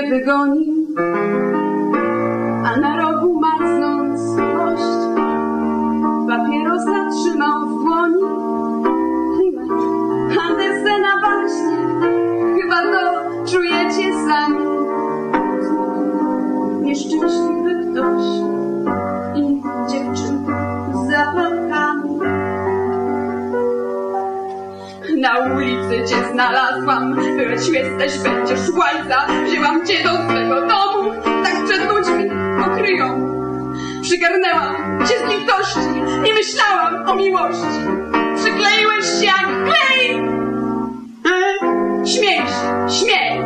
nie wygoni, a na rogu macnąc kość papierosa trzymał w dłoni. Antesena właśnie, chyba to czujecie sami. Nieszczęśliwy ktoś i dziewczynka z zapałkami. Na ulicy cię znalazłam, byłeś, jesteś, będziesz łajca. Wzięłam cię do swego domu, tak przed ludźmi pokryją. Przygarnęłam cię z litości, nie myślałam o miłości. Przykleiłeś się jak klej. Śmiej się, śmiej.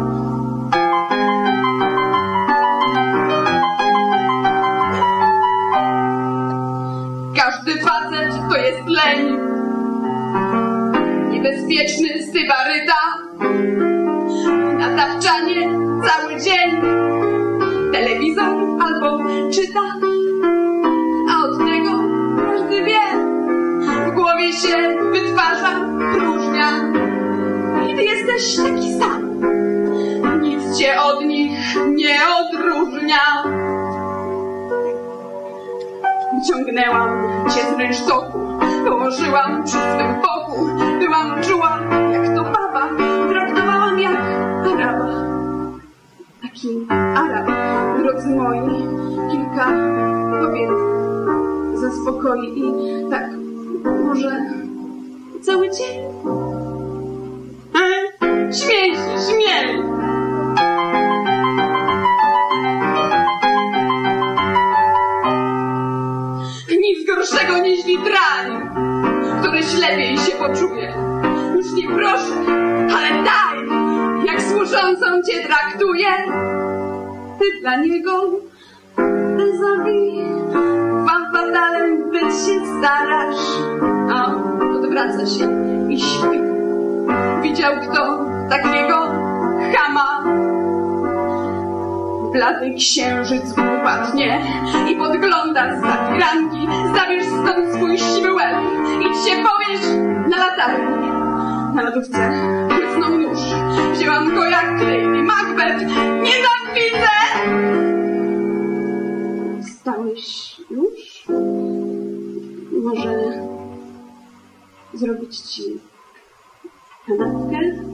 Każdy facet to jest leń, niebezpieczny sybaryta. Na tapczanie cały dzień telewizor albo czyta, a od tego każdy wie, w głowie się wytwarza próżnia i ty jesteś taki sam, nic cię od nich nie odróżnia. Wyciągnęłam cię z rynsztoku, położyłam przy swym boku. Byłam czuła jak to baba, traktowałam jak Araba. Taki Arab, drodzy moi, kilka kobiet zaspokoi i tak może cały dzień. Śmiej się, śmiej! Nic gorszego niż drań, któryś lepiej się poczuje. Już nie proszę, ale daj, jak służącą cię traktuje. Ty dla niego vis-a-vis, femme fatale, być się starasz. A on odwraca się i śpi. Widział kto takiego chama? Blady księżyc upadnie i podgląda z za firanki. Zabierz stąd swój siwy łeb, idź się powieś na latarni. Na lodówce błysnął nóż, wzięłam go jak Lady Macbeth. Nie zawidzę! Wstałeś już? Może zrobić ci kanapkę?